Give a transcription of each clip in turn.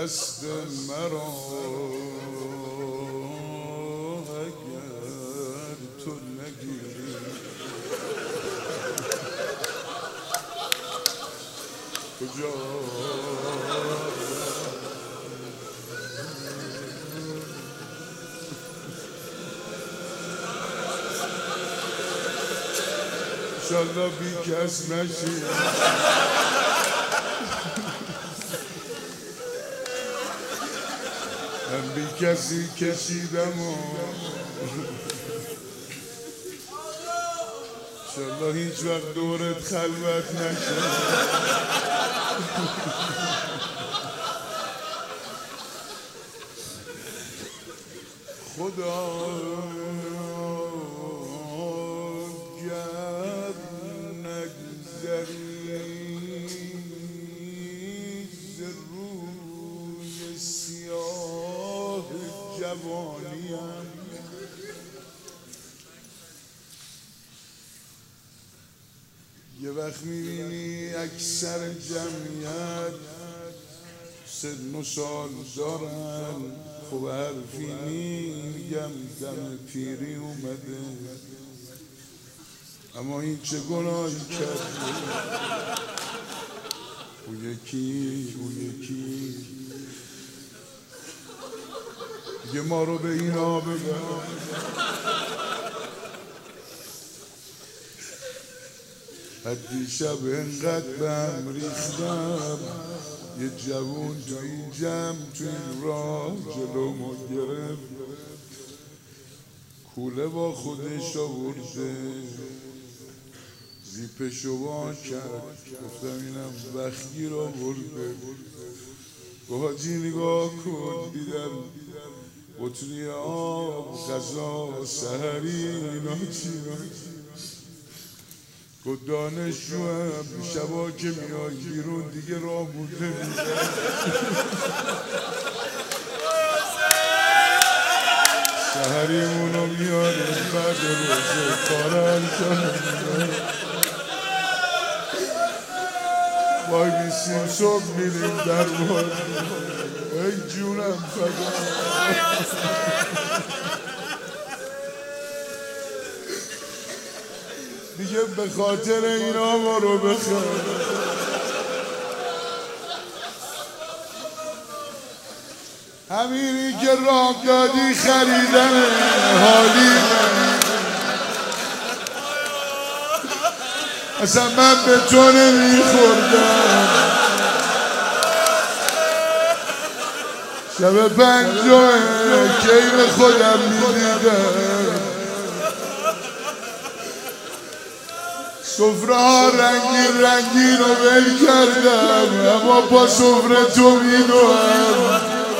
دست مرا اگر تو نگیری کجا انشالله بی کس نشی من بی کسی کشیدم و انشالله هیچ وقت دورت خلوت نشه خدا گر نگذری ز روی سیاه جوانیم یه وقت میبینی اکثر جمعیت سن و سال دارن خب حرفی میگم دم پیری اومده اما این چه گناهی کرده او یکی یه ما رو به اینا ببر دیشب انقدر به هم ریختم یه جوون تو این جمع تو این راه جلومو گرفت کوله با خودش آورده زیپشو وا کرد گفتم اینم وخگیر آورده با حاجی نگاه کن دیدم بطری آب غذا سحری اینا چینا گفت دانشجو هم شبا که میای بیرون دیگه راه بوده میده سحریمونو میاریم بعد روزه کار انجام وای بیسیم صبح میریم در باز ای جونم فدا دیگه به خاطر اینا ما رو بخیر همینی که راه دادی خریدن حالی اصلا من به تو نمیخوردم شب پنجاه کیل خودم میدیدم سفره ها رنگین رو ول کردم اما با سفره تو میدوهم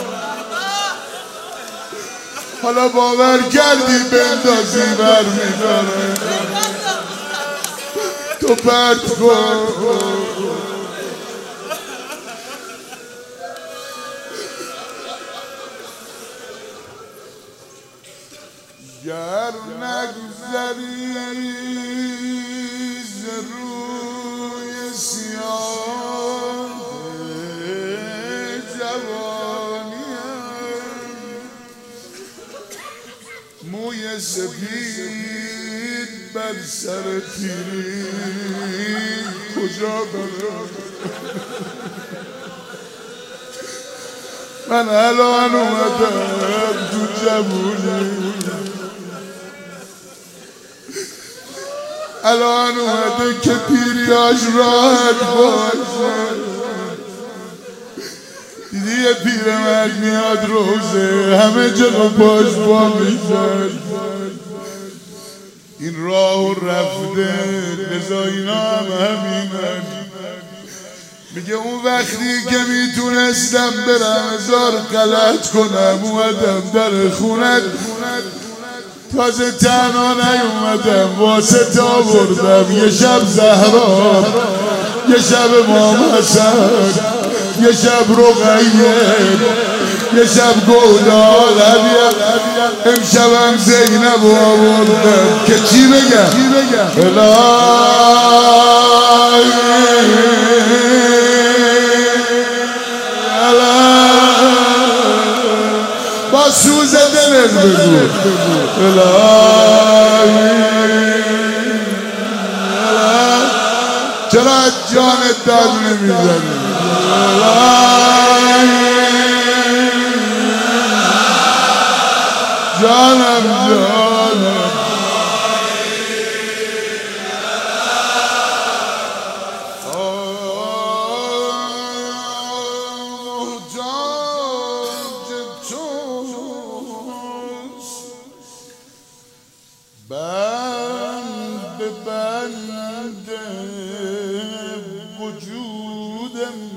حالا باور کردی بندازی بر میدارم تو پرت کن گر نگذری ز روی سیاه جوانیم موی سپید بر سر پیری کجا برم من الان اومدم تو جوونی الان اومده که پیریاش راحت باشه دیدی یه پیرمرد میاد روزه همه جلو پاش با میزن این راه رفته لذا اینا هم همینن میگه اون وقتی که میتونستم برم هزار غلط کنم اومدم در خونت تازه تنها نیومدم واسه تا بردم یه شب زهرا یه شب امام حسن یه شب رقیه یه شب گودال امشبم زینب آوردم که چی بگم الهی چرا جانت داد نمیزنی؟ جانم بند به بند وجود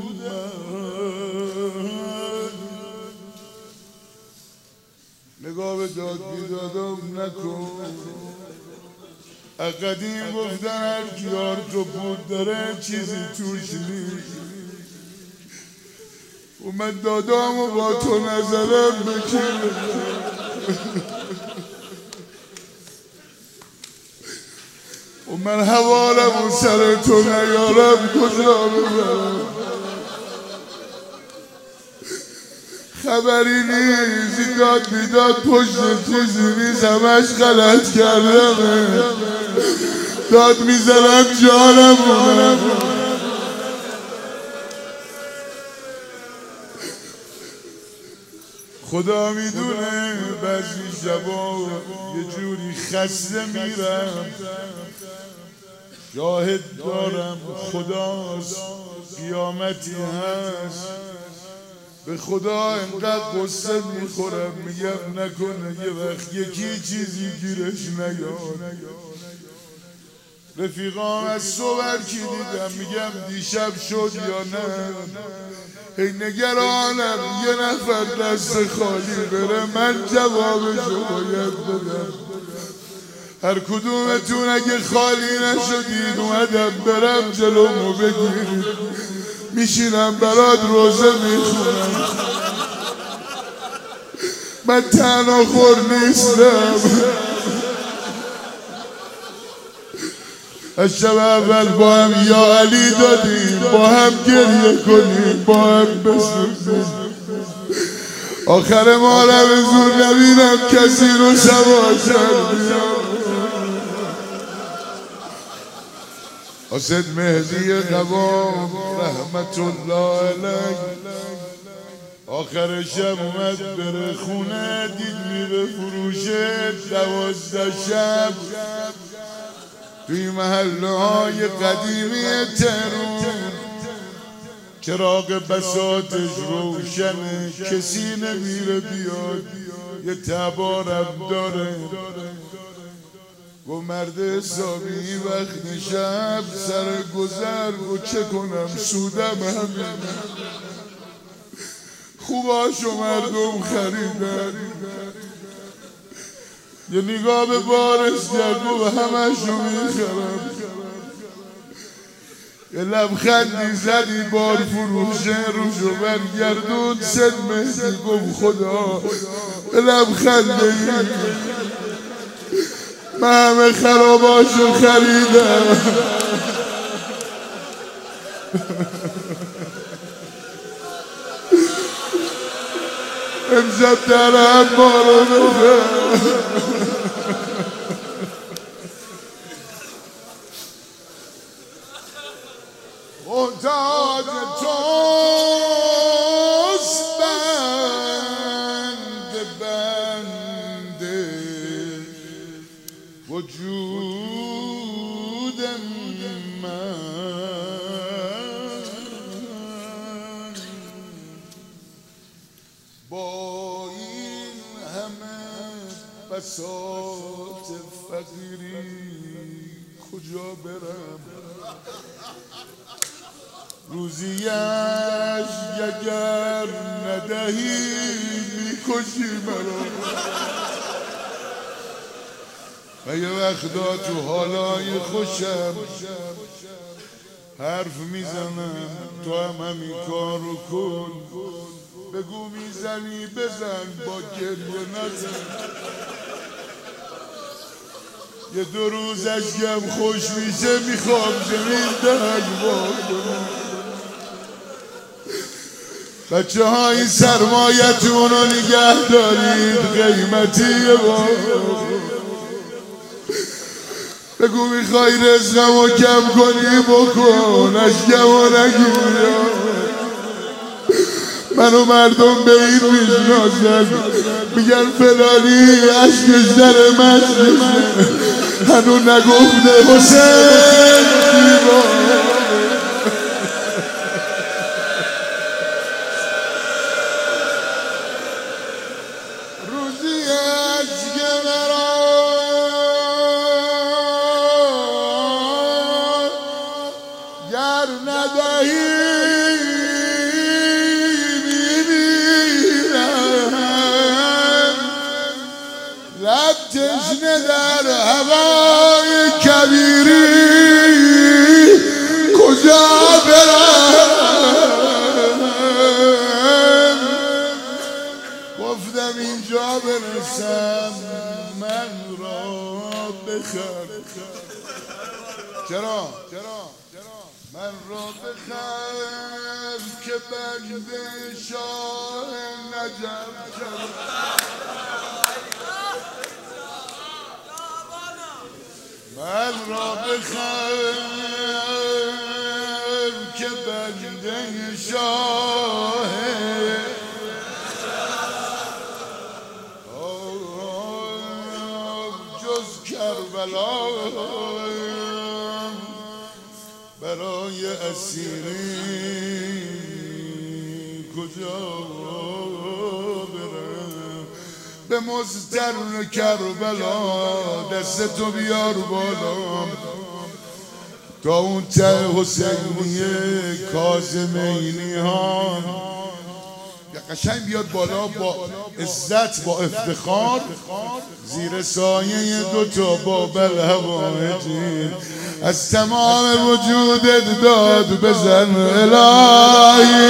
من نگاه به داد بیدادم نکن. قدیم گفتن هر کیار تو بود داره چیزی توش نیست و من دادامو با تو نظرم بکنم. و من حوالم و سر تو نیارم کجا ببرم. خبری نیست داد بیداد پشت چیزی نیست همش غلط کردمه. داد میزنم جانمونه. خدا میدونه بعضی شبا یه جوری خسته میرم. شاهد دارم خداست قیامتی هست. به خدا انقدر قصه میخورم میگم نکنه یه وقت یکی چیزی گیرش نیاد. رفیقام از صبح کی دیدم میگم دیشب شد یا نه. هی نگرانم یه نفر دست خالی بره من جوابشو باید بدم. هر کدومتون اگه خالی نشدید اومدم برم جلومو بگیرید میشینم برات روزه میخونم. من تنها خور نیستم. از شب اول با هم یا علی دادیم با هم گریه کنیم با هم بسوزیم. آخر ما رو به زور نبینم کسی رو شباشر بیام. حسین مهدی قوام رحمت الله علیه آخر شب اومد بره خونه دید میره فروشه 12 شب توی محله های قدیمی تهران. چراغ بساطش روشنه کسی نمیره بیاد یه تبارم داره. گو مرد حسابی وقت شب سر گذر گو چه کنم سودم همین خوباشو مردم خریدن. یه نگاه به بارش کرد و همشو میخرم. یه لبخندی زدی بار فروشه روشو برگردون سد مهدی گم خدا یه لبخنده من همه خراباشو خریدم. امشب درم بارو بخیر. محتاج توست بند بند وجود من. با این همه بساط فقیری کجا برم. روزیش اگر ندهی میکشی مرا. و یه وقتا تو حالای خوشم حرف میزنم تو هم همین کارو کن. بگو میزنی بزن با گریه نزن. یه 2 روز اشکم خوش میشه میخوام زمین دنگ با کنم. بچه های سرمایتون رو نگه دارید قیمتیه با بگو میخوای رزقم رو کم کنی بکن اشکم رو نگیر منو مردم به این میشناسن میگن فلانی عشقش در مشقشه هنو نگفته حسین روزی عشق مرا گر ندهی لب تشنه در هوای کبیری کجا برم گفتم اینجا برسم من را بخر چرا؟ من را بخر که بنده شاه نجف شدم من را بخر که بنده شاه جز کربلا برای اسیری کجا برم به مزترون کربلا دستتو بیار بالا تا اون ته حسینیه کاظمینی ها قشنگ بیاد بالا با عزت با افتخار زیر سایه دوتا بابل هوایجی از تمام وجودت داد بزن الهی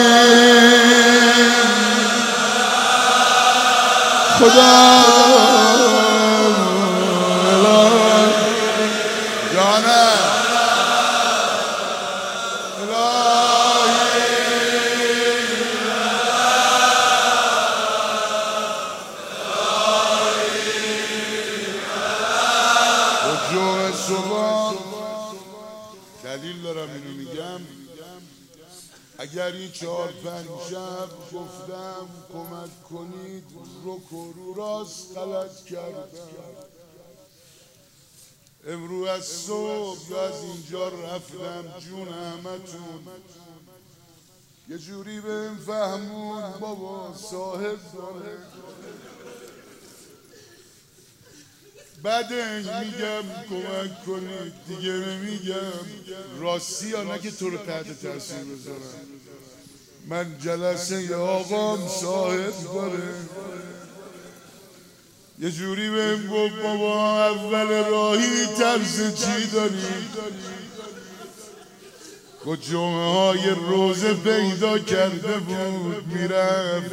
خدا جانه دلیل دارم اینو میگم اگر این 4-5 شب گفتم کمک کنید رک و رو راست غلط کردم امرو از صبح یا از اینجا رفتم جون همتون یه جوری بهم فهمون بابا صاحب داره بعدش میگم کمک کنید دیگه نمیگم راستی یا نه که تو رو تحت تاثیر بذارم من جلسه آقام صاحب داره یه جوری بهم گفت بابا اول راهی ترس چی داری و جمعه های روزه پیدا کرده بود میرفت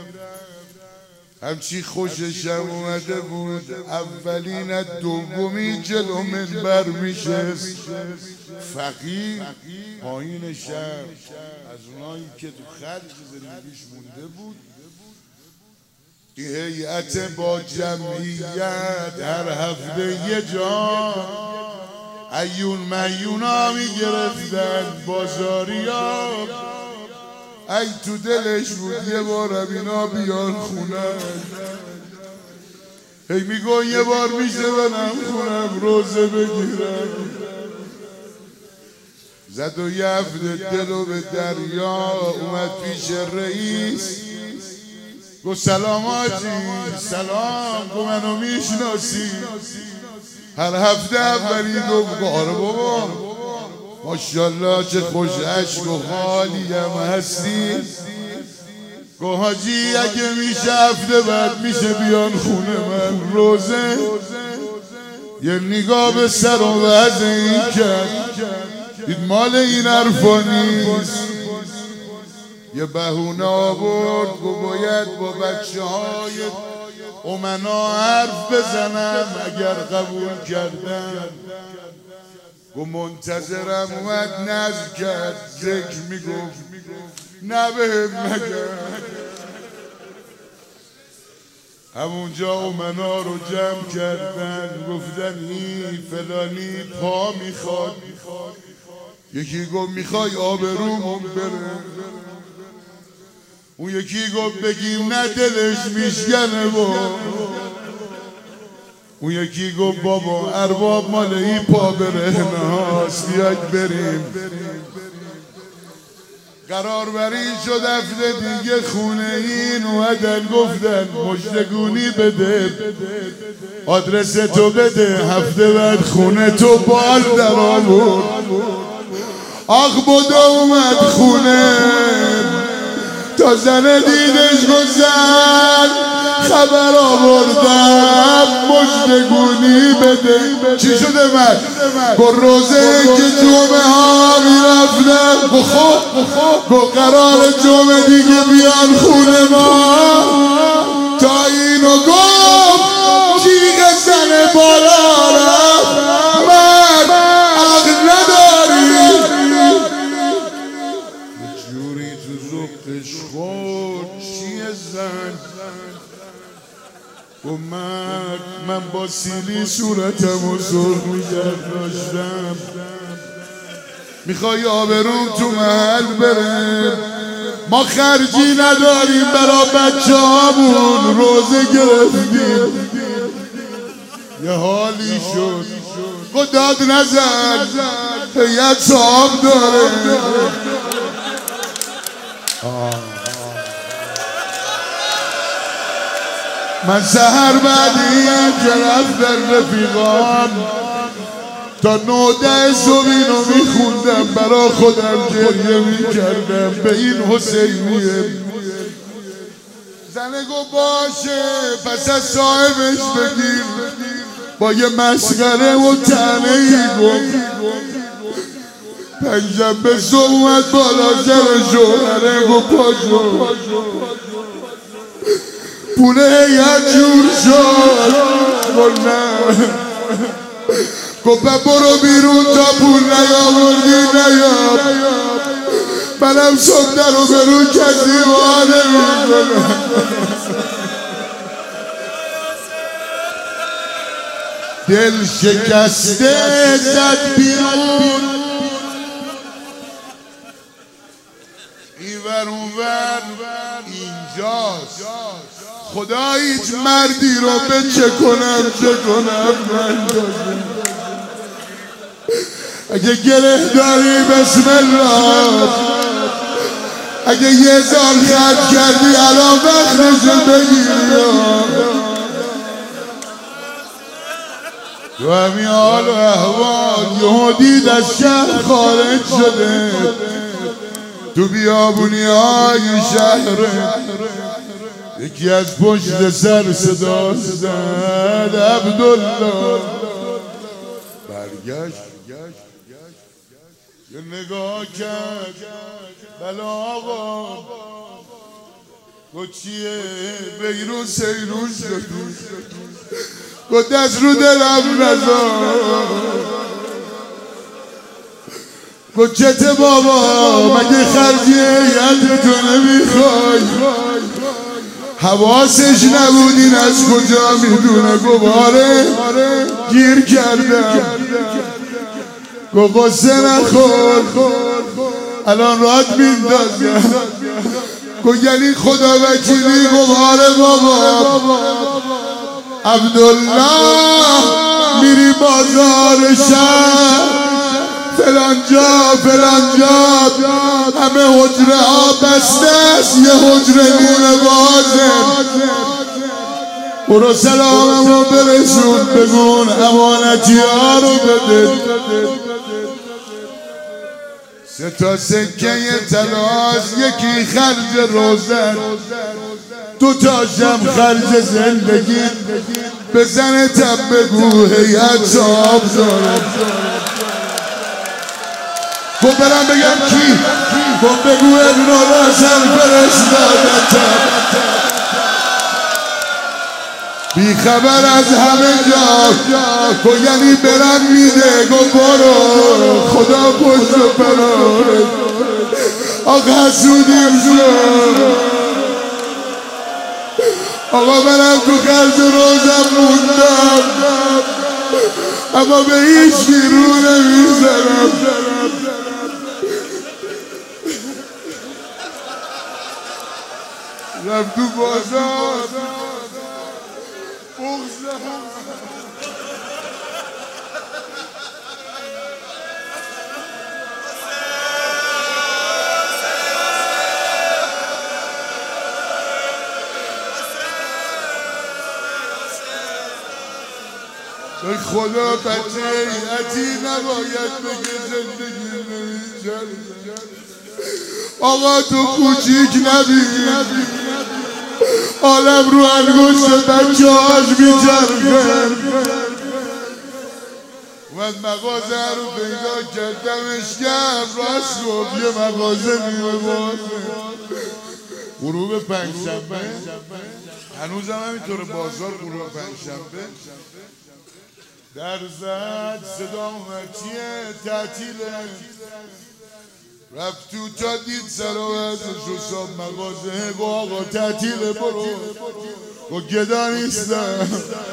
همچی خوششم اومده بود اولین دومی جلو منبر میشست فقیر پایین شهر از اونایی که تو خرج زندگیش مونده بود این هیئت با جمعیت هر هفته یه جا ایون میونا میگرفتن بازاریا ای تو دلش بود یه بارم اینا بیان خونه هی میگو یه بار میشه منم خونم روزه بگیرم زد و یه هفته دلو به دریا اومد پیش رئیس گفت سلام آجی سلام گفت منو میشناسی هر هفته اولی گفت آره بابا ماشاءالله چه خوش عشق و حالی هم هستی گفت حاجی اگه میشه هفته بعد میشه بیان خونه من روزه یه نگاه به سر و وضع این کرد دید مال این حرفا نیست یه بهونه آورد گفت باید با بچه های امنا حرف بزنم اگر قبول کردن و منتظرم اومد نذر کرد ذکر میگفت نه بهم نگرد. همونجا اومنا رو جمع کردن گفتن این فلانی پا میخواد. یکی گفت میخوای آبرومون بره، اون یکی گفت بگیم نه دلش میشکنه با، اون یکی گفت بابا ارباب مال این پا برهنه هاست بیاید بریم. قرار بری شد هفته دیگه خونه این اومدن گفتن مژدگونی بده، آدرس تو بده، هفته بعد خونه تو بال در آورد. آخ بودا اومد خونه تا زن دیدش گذر خبر آوردم مژدگونی بده. چی شده من؟ با روزه که جمعه ها میرفتم با قرار جمعه دیگه بیان خونه ما تا اینو گفت جیغ زن بالا رفت من عقل نداری. جوری تو زبطش خود چیه زن من با سیلی صورتم و سرخ میگرداشتم. میخوای آبروم تو محل بره، ما خرجی نداریم برا بچه هامون روزه گرفتیم. یه حالی شد داد نزن هیئت صاحب داره. من سهر بعدی که رفتن رفیقام تا 9-10 صبح اینو میخوندم برا خودم گریه میکردم به این حسینیه. زنه گو باشه پس از صاحبش بگیر، با یه مسخره و تنه ای گفت. پنجشنبه صبح اومد بالا سر شوهره گو پاشو پول هیئت جور شد. گفت نه، گفت برو بیرون تا پول نیاوردی نیاب. منم صبح در رو برو کسی وانه میکنم. دل شکسته زد بیرون اینور اونور اینجاست. خدا هیچ مردی رو به چه کنم من اگه گره داری بسم الله، اگه یه زار خرج کردی الان وقتشو بگیری. تو همین حال و احوال یهو دید از شهر خارج شده، تو بیابونی های شهر یکی از پشت سر صدا زد عبدالله. برگشت یه نگاه کرد بله آقا گفت چیه؟ بیرون سیرون شد. گفت دست رو دلم نزار. گفت چته بابا مگه خرجی هیئت تو نمیخوای؟ حواسش نبودین از کجا میدونه. گواره گیر کردم. گفت قصه نخور الان رات میندازم. گفت یعنی خدا وکیلی؟ گفت آره بابا. عبدالله میری بازار شهر فلانجا همه حجره ها بسته است، یه حجره مونه بازه. برو سلامم رو برسون بگون امانتی ها رو بده. 3 تا سکه طلاست، یکی خرج روزن، 2 تاشم خرج زندگی. بزن تب بگو هیئت صاحب داره. گفت برم بگم کی؟ گفت بگو ابن الحسن فرستادتم. بی خبر از همه جا گو یعنی برم میده گو برو خدا پشت و پناهت آقا حسودیم شد آقا منم تو خرج روزم موندم اما به هیچ رو نمیزنم رفت تو بازار به خدا بچه ایتی نباید بگه زندگی نمی‌چرخه آقا تو کوچیک نبین عالم رو انگشت بچه هاش میچرخه اومد مغازه رو پیدا کردمش کرد راست گفت یه مغازه میبازه غروب پنجشنبه هنوزم همینطور بازار غروب پنجشنبه در زد صدا اومد چیه تعطیله رفت تو تا دید سراوزش و صاب مغازه گو آقا تعطیله برو گو گدا نیستم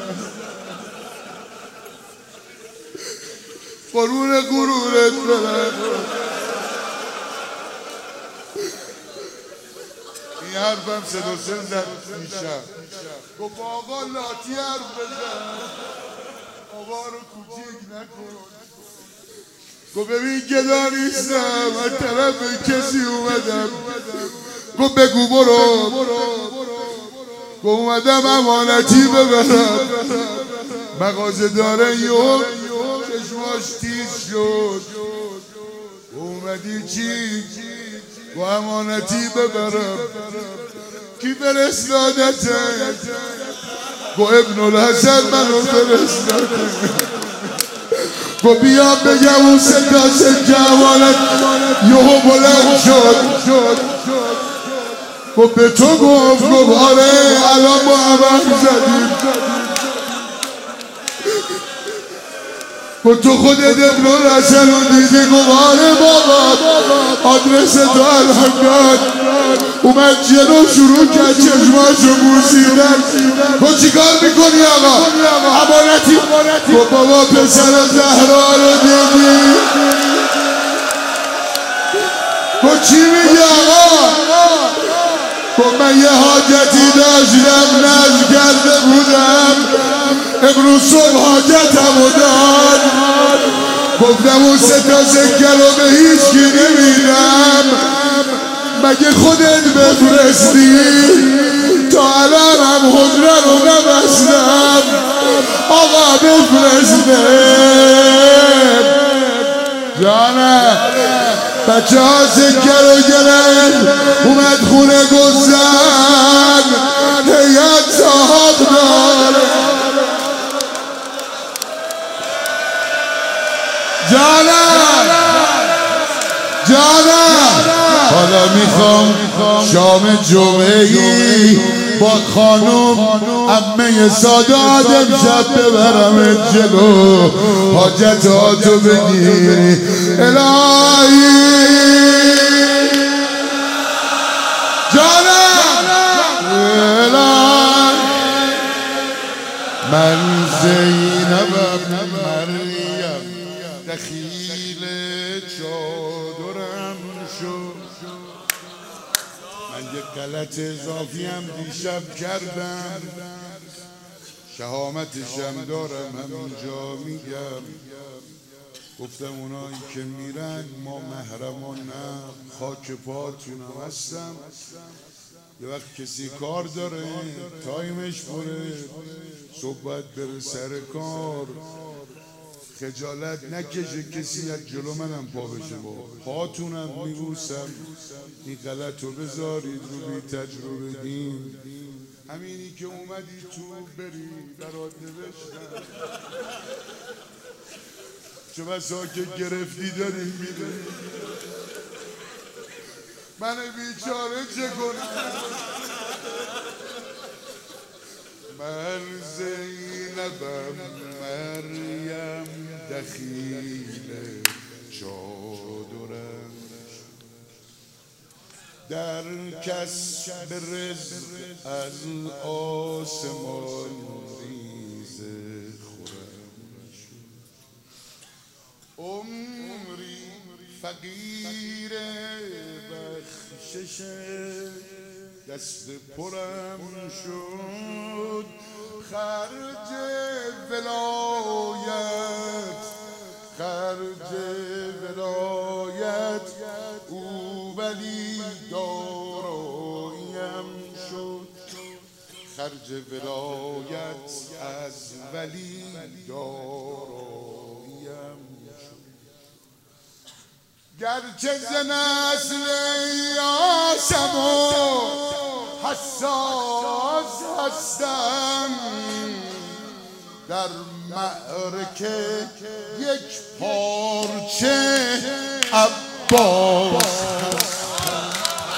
قرون غرورت برم این حرفم صدا سن زد میشم گو با آقا لاتی حرف بزن آقا رو کوچیک نکن گو ببین گدا نیستم از طرف کسی اومدم گو بگو برو گو اومدم امانتی ببرم مغازه داره یو چشماش تیز شد اومدی چی گو امانتی ببرم کی فرستادته گو ابن الحسن منو فرستاده گو بیام بگم اون ستا سکه امانت یهو بلند شد گو به تو گفت گو آره الان با عمل زدیم گو تو خودت ابن الحسن رو دیدی گو آره بابا آدرس تو الان داد اومد جلو شروع کرد چشماشو بوسیدن گو چیکار میکنی آقا امانتی گو بابا پسر زهرا رو دیدی گو چی میگی آقا گو من یه حاجتی داشتم نذر کرده بودم امروز صبح حاجتمو داد گفتم اون ستا سکه رو به هیچ کی نمیدم مگه خودت بفرستی تا الان هم حجره رو نبستم آقا بفرسته جانم بچه ها سکه رو گرفت اومد خونه گذن هیئت صاحب داره جانم حالا میخوام شام جمعه‌ای با خانوم عمه سادات امشب ببرم جلو حاجتاتو بگیری الهی جانم الهی من زینبم مریم دخیل چادرم شد من یک غلط اضافی هم دیشب کردم شهامتشم دارم همینجا میگم گفتم اونایی که میرن ما محرمان نه خاک پاتونم هستم یه وقت کسی کار داره تایمش بره صحبت بره سر کار خجالت نکشه کسی از جلو منم پا بشه با پاتونم میبوسم این غلط رو بذارید رو بی تجربه دین همینی که اومدی تو بری برات نوشتم چه بسا که گرفتی داریم میدونی من بیچاره چه کنم من زینبم مریم دخیل چادرم در کسب رزق از آسمان ریزه خورم عمری فقیر بخشش دست پرم شد خرج ولایت او ولی دارایم شد خرج ولایت از ولی دارایم شد گرچه ز نسل آسم و حساس هستم در معرکه یک پارچه عباس هستم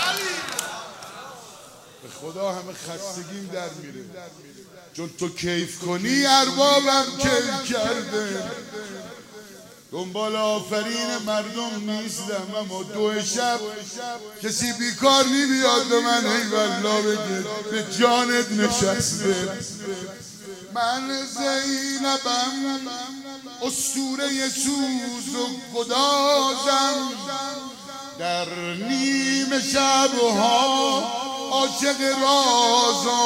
به خدا همه خستگیم در میره چون تو کیف کنی اربابم کیف کرده دنبال آفرین مردم نیستم اما دو شب کسی بیکار نمیاد به من ای والله بگه به جانت نشسته من زینبم اسطوره سوز و گدازم در نیم شبها عاشق راز و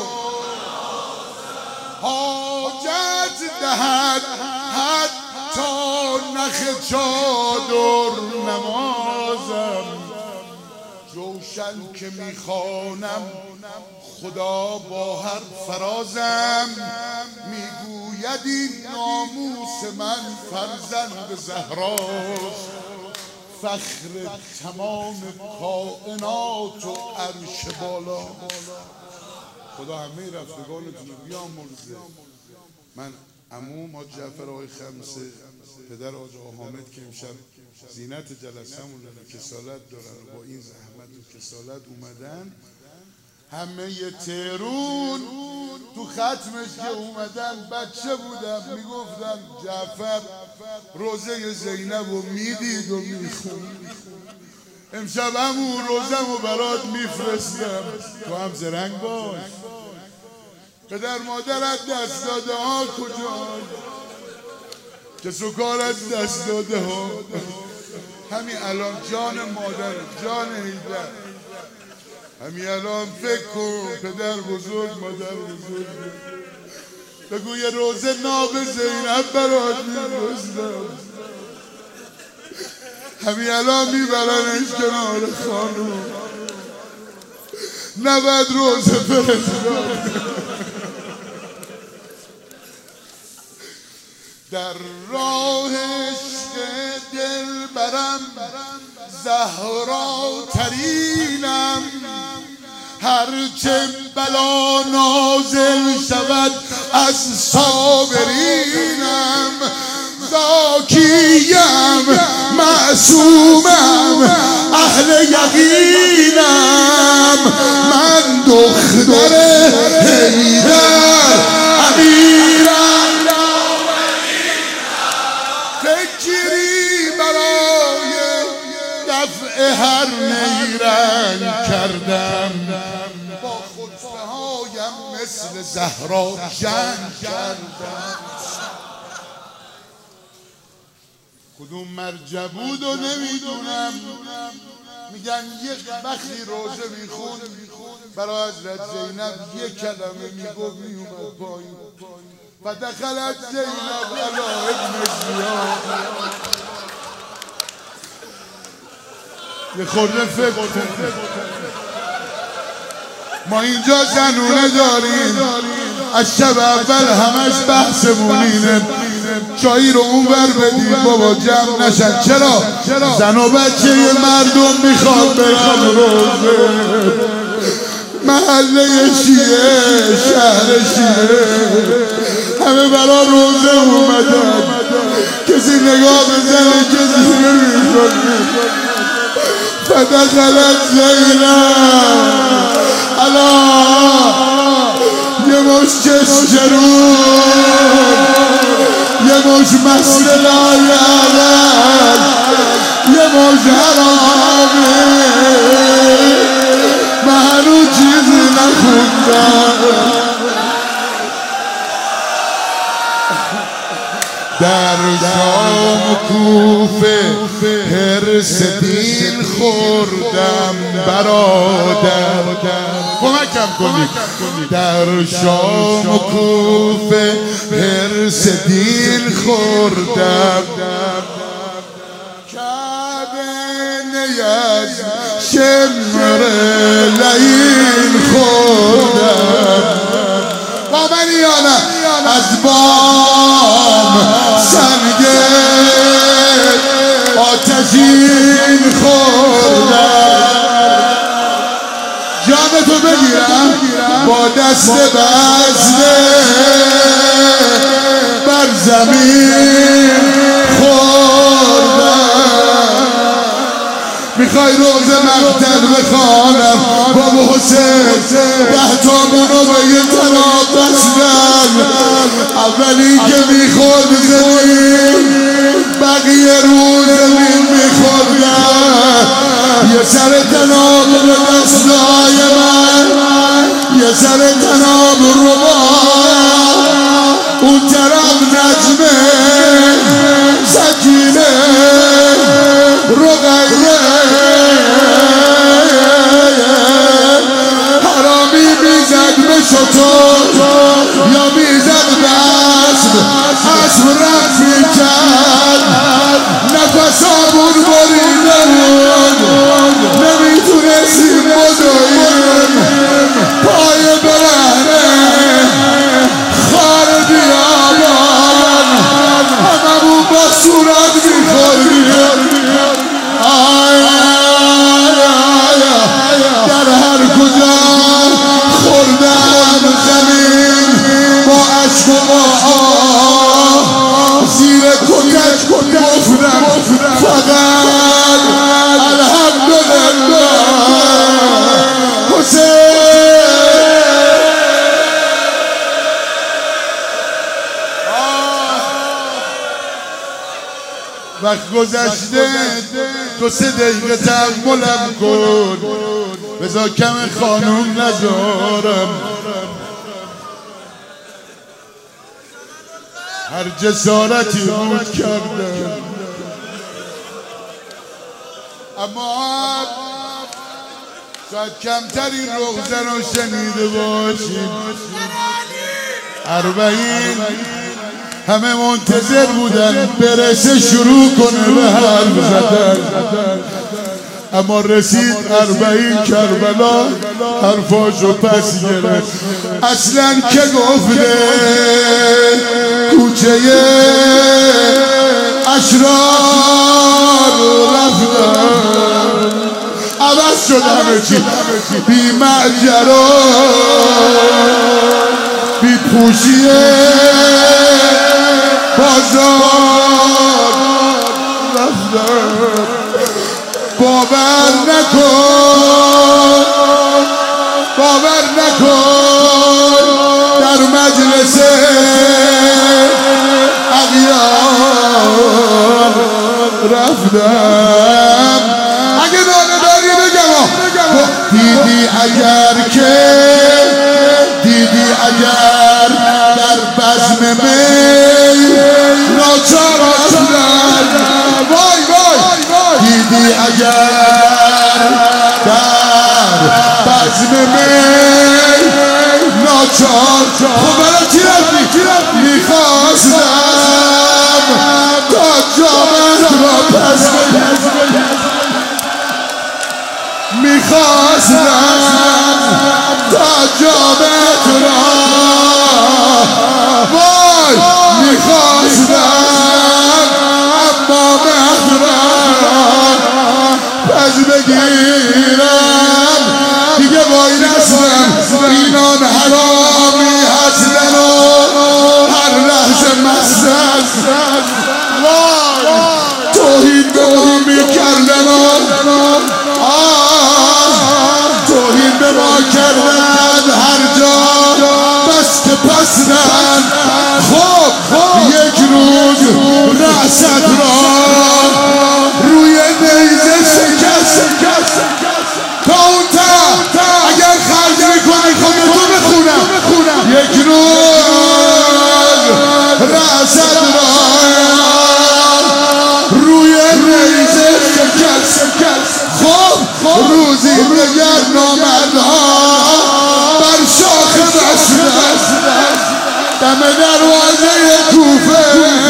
حاجت دهد حتی نخ چادر نمازم جوشن که میخوانم خدا با هر فرازم میگوید این ناموس من فرزند زهراست فخر تمام کائنات و عرش بالا خدا همه رفتگانتون رو بیامرزه من عموم حاج جعفر آقای خمسه پدر آقا حامد که امشب زینت جلسه‌مون رو کسالت دارن و با این زحمت و کسالت اومدن همه تهرون تو ختمش که اومدن بچه بودم میگفتن جعفر روزه زینب رو میدید و میخوند امشب همون روزم رو برات میفرستم تو هم زرنگ باش پدر مادرت دست داده ها کجا که سکارت دست داده ها همین الان جان مادر جان هیدر همین الان فکر کن پدر بزرگ مادر بزرگ بگو یه روزه ناب زینب برات میفرستم همین الان میبرنش کنار خانوم 90 روزه فرستاد در راه عشق دل برم زهرا ترینم هرچه بلا نازل شود از صابرینم زاکیم معصومم اهل یقینم من دختر حیدر امیرم فکری برای دفع هر نیرنگ کردم با خطبه هایم مثل زهرا جنگ کردم کدوم مرجع بود و نمیدونم میگن یک وقتی روزه میخوند برای حضرت زینب یک کلمه میگفت میومد پایین و دخلت زینب علی ابن زیاد یه خورده فکر کن ما اینجا زنونه داریم از شب اول همش بحثمونینه چایی رو اونور بدیم بابا جمع نشن چرا؟ زن و بچه مردم میخواد برن روزه محله شیعه شهر شیعه همه برا روزه اومدن کسی نگاه بزنه کسی نمیکنه فدخلت زینب علی یه مش کشجرون یه مش مسئله لایرد یه مش حرامه من هنوز چیزی نخوندم در شام کوفه حرص دین خوردم برادر کمکم کنید در شام کوفه حرص دین خوردم کعبه نیز شمر لعین خوردم با منی یا نه از بام سنگ آتشین خوردم جامتو بگیرم با دست بسته بر زمین خوردم میخوای روز مقتل بخوانم بابا حسین 10 تامونو به یه تناب بستن اولی که میخورد زمین بقیه رو زمین میخوردن یه سر تناب به دستای من یه سر تناب رو با اون طرف نجمه سکینه رقیه حرامی میزد به شطور یا میزد به اسب رفت میکرد نفسامون بریده بود نمیتونستیم بدویم پای برهنه خار بیابان هممون با صورت میخوردیم در هر کجا خوردم زمین با عشق و با آه زیر کتک گفتم فقط الحمدلله حسین وقت گذشته 2-3 دقیقه تحملم کن بذار کم خانوم نذارم هر جسارتی بود کردم اما شاید کمترین رغزن رو شنیده باشیم 40 همه منتظر بودن برسه شروع کنه به حرف زدن اما رسید 40 کربلا حرفاشو پس گرفت اصلا که گفته کوچه اشرار رفتن عوض شد همه چی بی معجرا بی پوشیه بازار رفتن باور نکن در مجلس اغیار رفتم اگه نانه داری بگم دیدی اگر در بزم می ناچار رفتم وای دیدی اگر در بزم می ناچار خب برای چی رفتی؟ میخواستم تا جامت را پس میخواستم تا جامت را وای میخواستم اما مهرم پس بگیرم دیگه وای نستم اینان حرامی هستن و هر لحظه مستن توهین به ما میکردن توهین به ما کردن هر جا روزی دگر نامردها بر شاخ بسته دم دروازه کوفه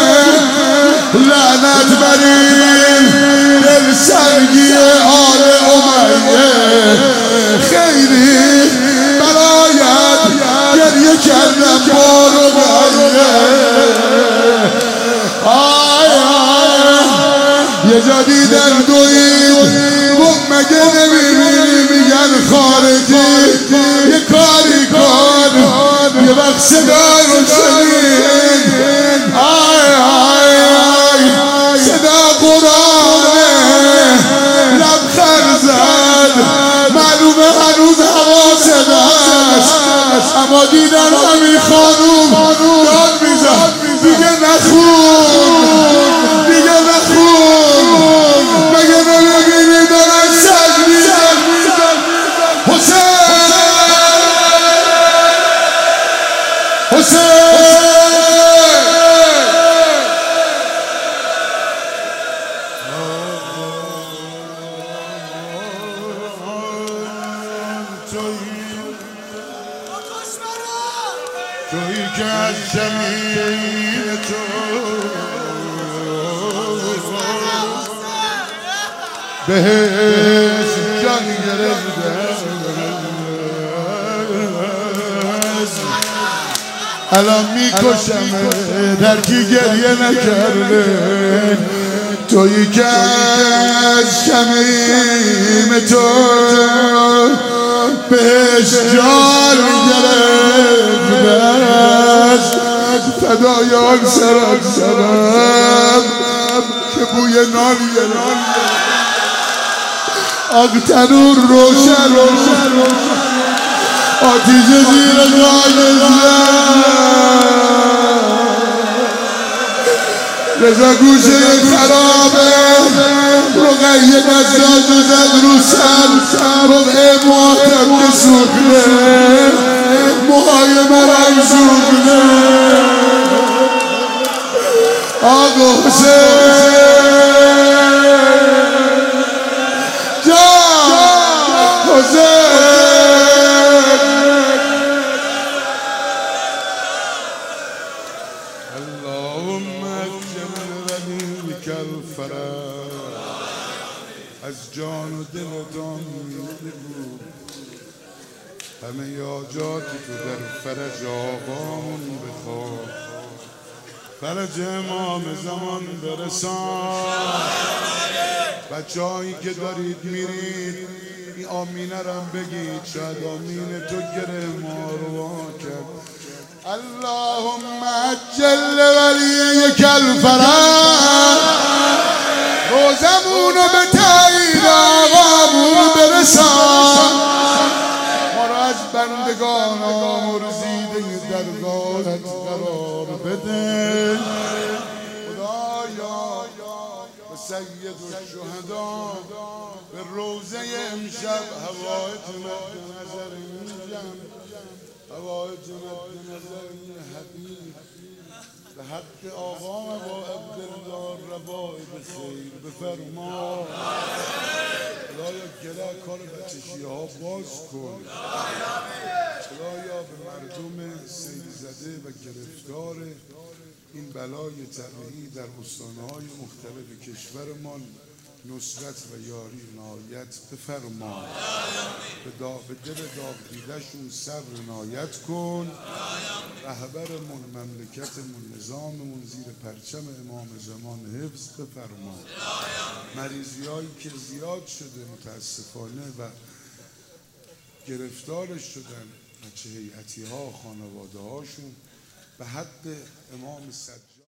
لعنت بر این دل سنگی آل امیه خیلی برایت گریه کردم با رقیه یه جا دیدن دوید گفت مگه نمیبینی میگن خارجی یه کاری کن یه وقت صدا رو شنید صدا قرآنه لبخند زد معلومه هنوز حواست هست اما دیدن همین خانوم داد میزد دیگه نخون دیگه نخون مگه نمیبینی دارن سگ میزن حسین حسین تویی که از شمیم تو بهش جان گرفته الان میکشم در کی گریه نکرده تویی که از شمیم تو بهش جان گرفته فدای آن سرم که بوی نان آگ تنور روشن آتیش زیر جای رضا گوشه خرابه رقیه دستاشو زد رو سر رقیه موهاتم که سوخته موهای منم سوخته آقا حسین اللهم اجعل الفرج از جان و دلتان میگو همه حاجات تو در فرج آقامون بخواه فرج امام زمان برسان بچه هایی که دارید میرید این آمینه رم بگید شاید آمین تو گره ما رو کرد اللهم عجل ولیک الفرج روزمونو به تایید آقامون برسان ما رو از بندگان مرزیده درگاهت قرار بده خدایا به سید الشهدا به روزه امشب هوایت مد نظر میگم هوایت مد نظر حبیب به حق آقا با عبدالله ربای بخیر بفرما خدایا گله کار بچشی ها باز کن خدایا به مردم سیل زده و گرفتار این بلای طبیعی در استانهای مختلف کشورمان نصرت و یاری عنایت بفرما به دل داغ دیده‌شون صبر عنایت کن رهبرمون مملکتمون نظاممون زیر پرچم امام زمان حفظ بفرما مریضی‌هایی که زیاد شده متاسفانه و گرفتارش شدن بچه هیئتی‌ها خانواده هاشون به حق امام سجاد